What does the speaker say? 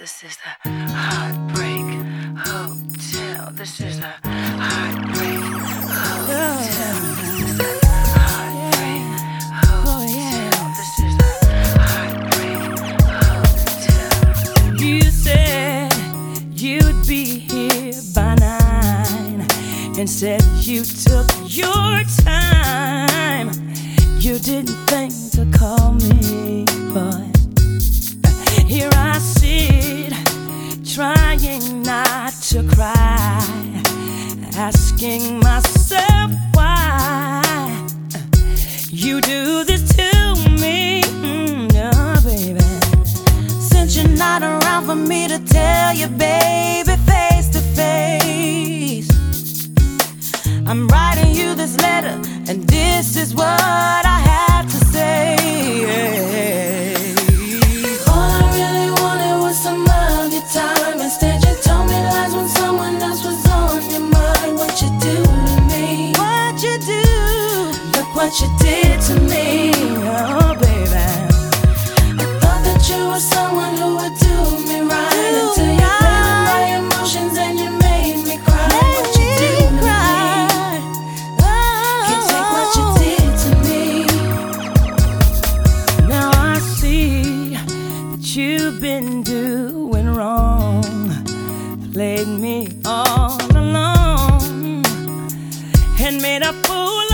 This is the Heartbreak Hotel. This is the Heartbreak Hotel. This is the Heartbreak Hotel. This is the Heartbreak Hotel. You said you'd be here by 9 and said you took your time. You didn't think to call me, but here I sit, trying not to cry, asking myself why you do this to me, oh baby. Since you're not around for me to tell you, baby, face to face, I'm writing you this letter, and this is what I have to say. All I really wanted was some of your time. Instead you told me lies when someone else was on your mind. What you do to me? What you do? Look what you did to me, oh baby. I thought that you were someone who would do me right, until you played with my emotions and you made me cry. What you do to me? Can't take what you did to me. Now I see that you've been doing wrong, played me all along, and made a fool